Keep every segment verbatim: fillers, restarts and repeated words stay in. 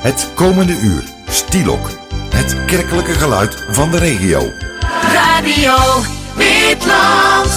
Het komende uur, Stielok. Het kerkelijke geluid van de regio. Radio Witland.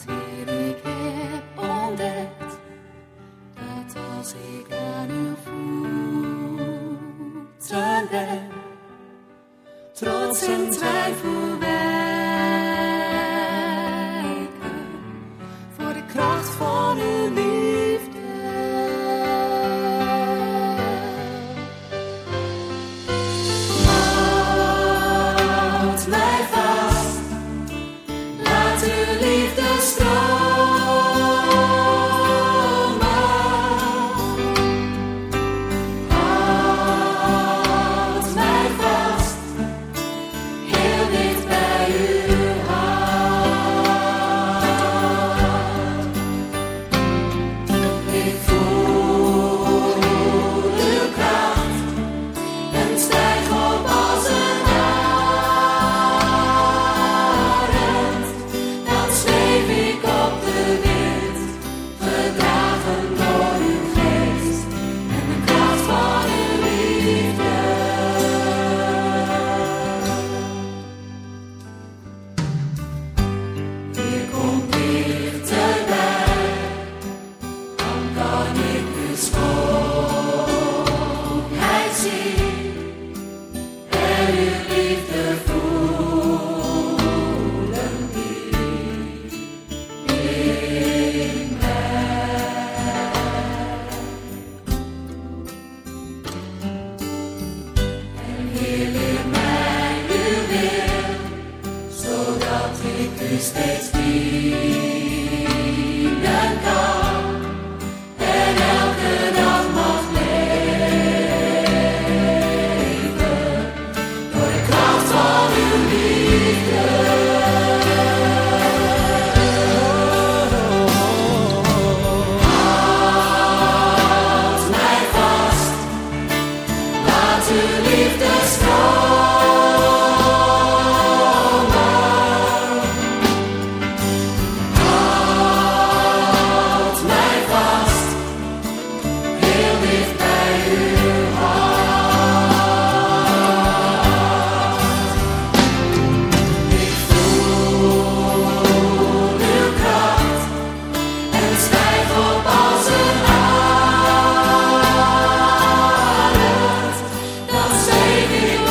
Want Heer, ik heb ontdekt dat als ik aan uw voeten ben, trots en twijfel wijken voor de kracht van uw liefde. Houd mij vast, laat uw liefde stromen. Houd mij vast, heel dicht bij uw hart. Ik voel uw kracht en stijg op als een arend. Dan zweef ik op de wind, gedragen door uw geest en de kracht van uw liefde. Hier komt dichterbij, dan kan ik uw schoonheid zien en uw liefde voelen die in mij. En Heer, leer mij uw wil, zodat ik u steeds dienen kan en elke dag mag leven door de kracht van uw liefde. Houd mij vast, laat uw liefde stromen. Houd mij vast, heel dicht bij uw hart. Ik voel uw kracht en stijg op als een arend. Dan zweef ik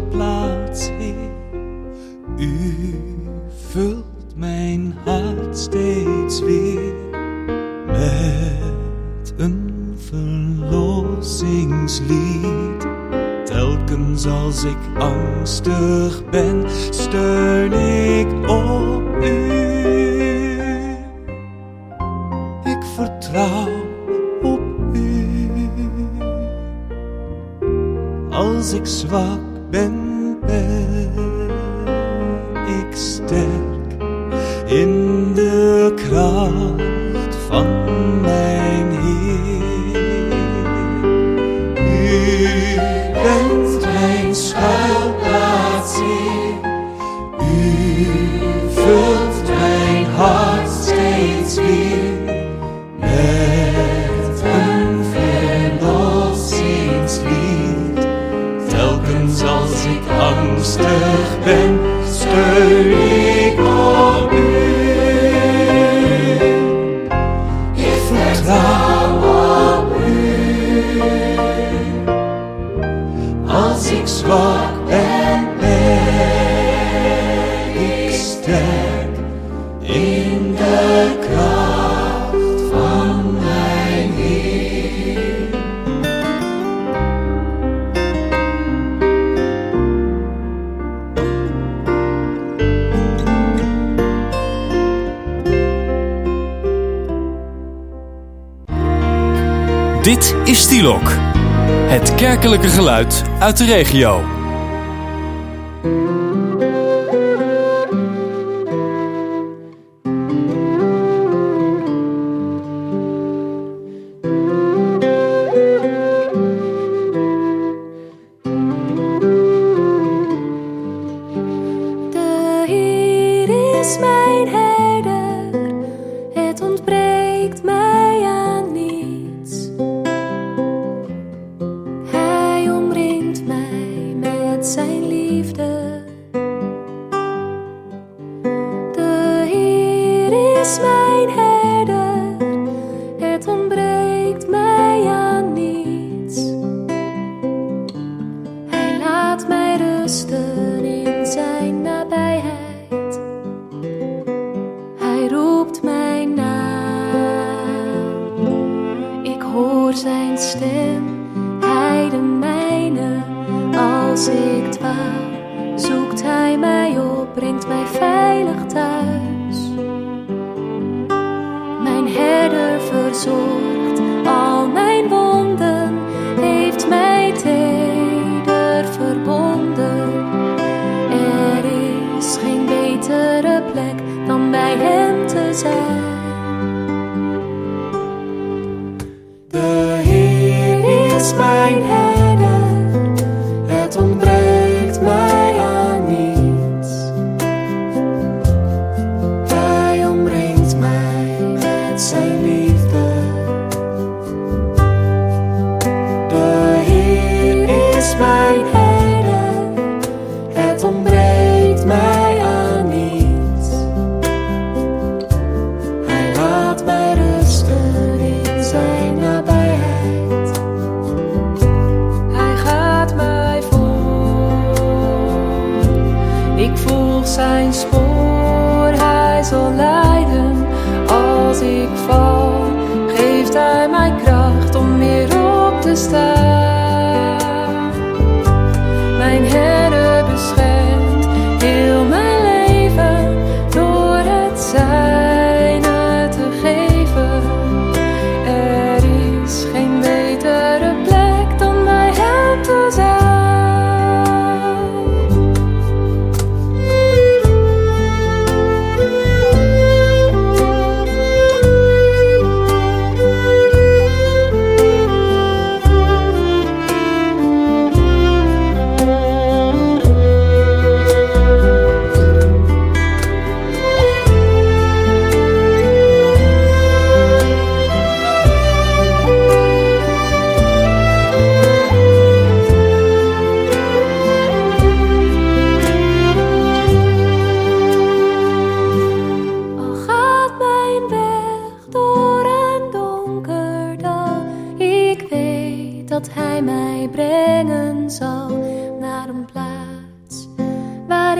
schuilplaats, Heer. U vult mijn hart steeds weer met een verlossingslied. Telkens als ik angstig ben, steun ik op u. Ik vertrouw op u. Als ik zwak ben, ben ik sterk in de kracht van mijn Heer. U bent mijn schuilplaats, Heer. U vult mijn hart steeds weer met een verlossingslied. Telkens als ik angstig ben, steun ik op u. Ik vertrouw op u. Als ik zwak ben, ben ik sterk in de kracht van mijn Heer. Dit is Stielok, het kerkelijke geluid uit de regio. De Heer is mijn herder, het ontbreekt mij aan niets. Hij omringt mij met zijn liefde. De Heer is mijn herder, het ontbreekt mij aan niets. Hij laat mij rusten in zijn nabijheid. Hij roept mij naam. Ik hoor zijn stem, hij de mijne. Als ik dwaal, zoekt hij mij op, brengt mij veilig thuis. Mijn herder verzorgt al mijn wonden, heeft mij teder verbonden. Er is geen betere plek dan bij hem te zijn. De Heer is mijn herder, het ontbreekt mij aan niets. Hij omringt mij met zijn liefde. De Heer is mijn herder, het ontbreekt mij aan niets. Hij laat mij rusten in zijn nabijheid. Hij gaat mij voor. Ik volg zijn spoor, hij zal leiden. Als ik val, geeft hij mij kracht om weer op te staan. Mijn herder beschermt heel mijn leven door het zijne te geven. Er is geen betere plek dan bij hem te zijn.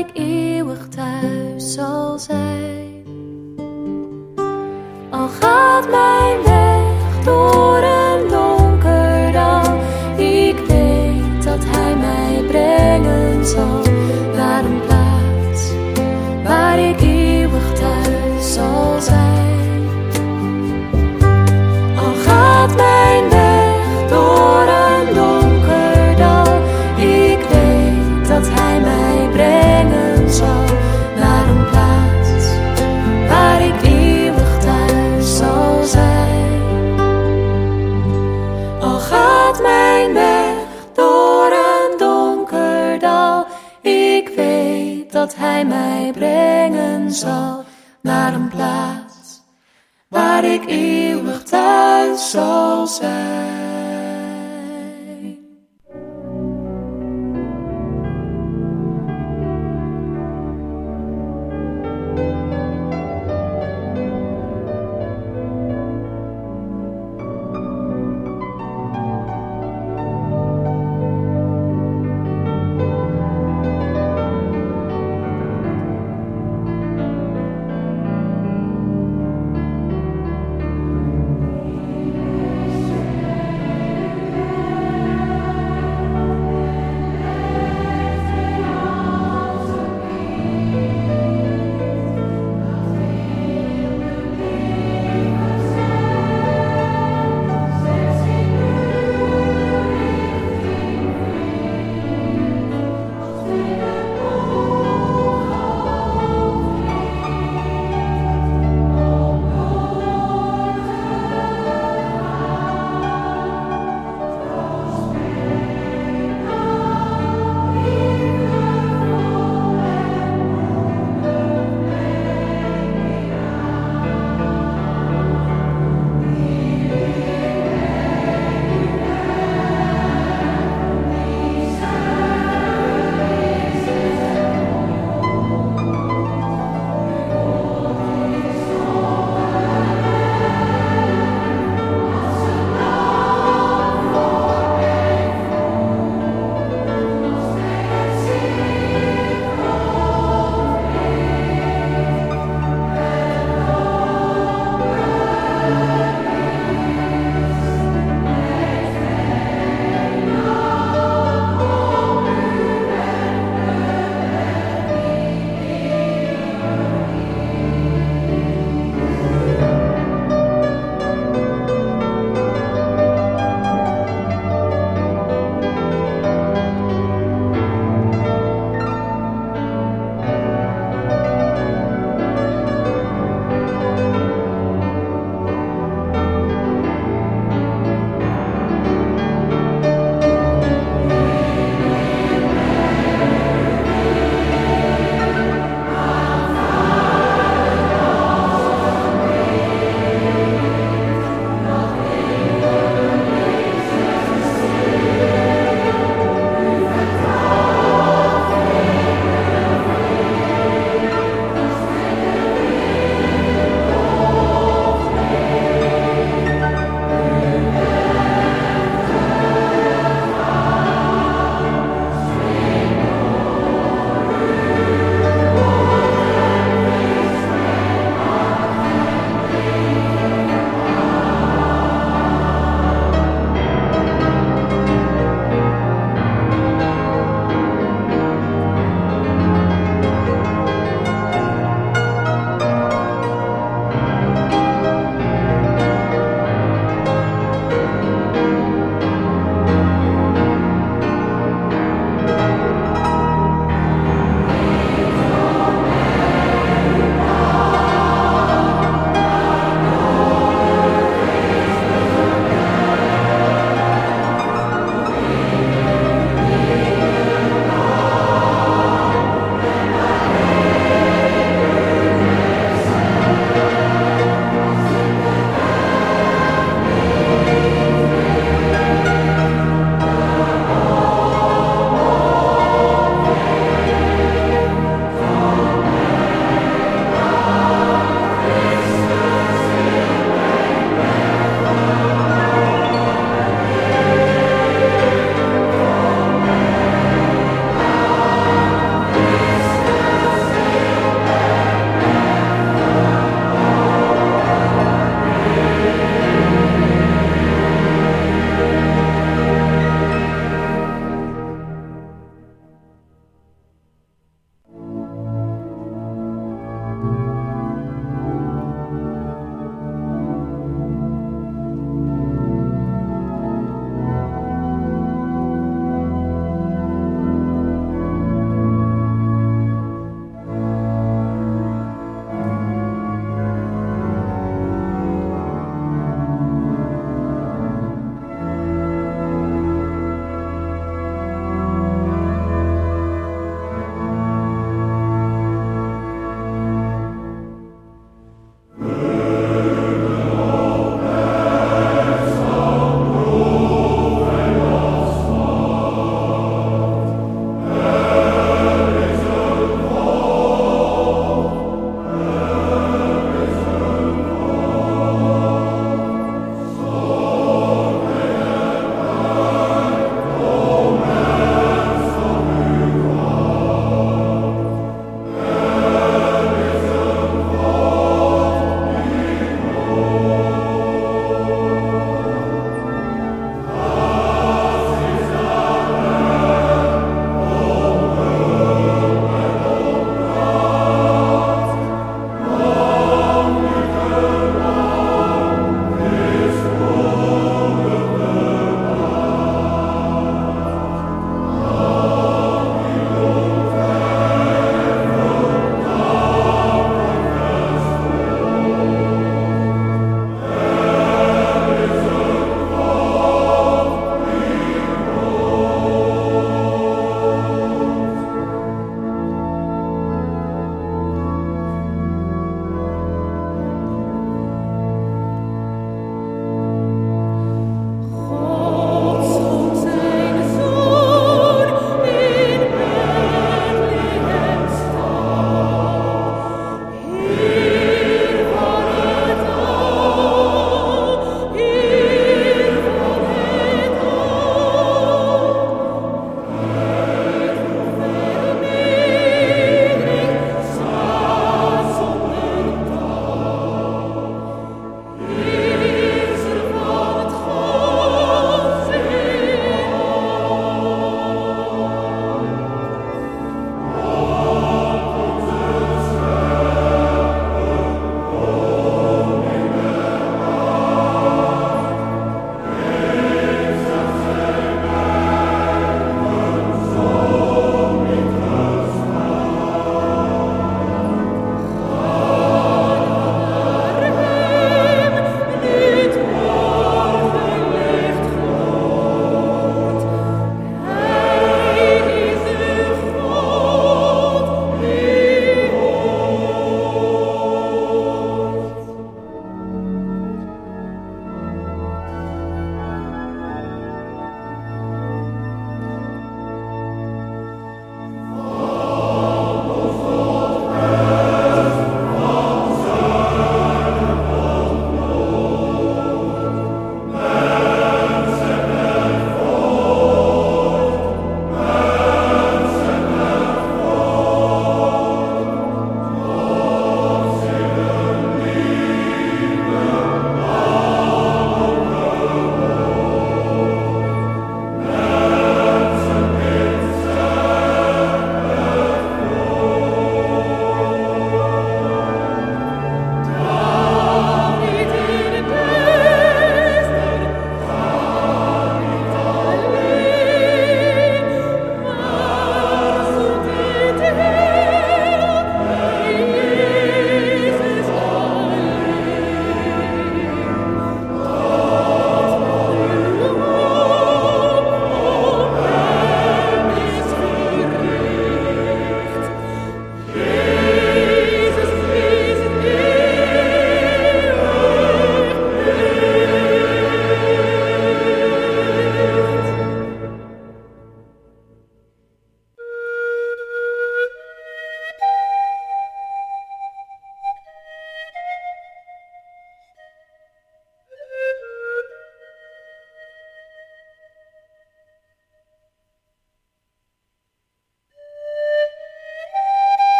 ik eeuwig thuis zal zijn. Al gaat mijn weg door een donker dal, ik weet dat Hij mij brengen zal naar een plaats waar ik eeuwig thuis zal zijn. Al gaat mijn weg door een donker dal, ik weet dat Hij mij brengen zal naar een plaats waar ik eeuwig thuis zal zijn. Al gaat mijn weg door een donker dal, ik weet dat Hij mij brengen zal naar een plaats waar ik eeuwig thuis zal zijn.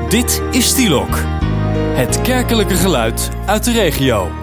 Dit is Stielok, het kerkelijke geluid uit de regio.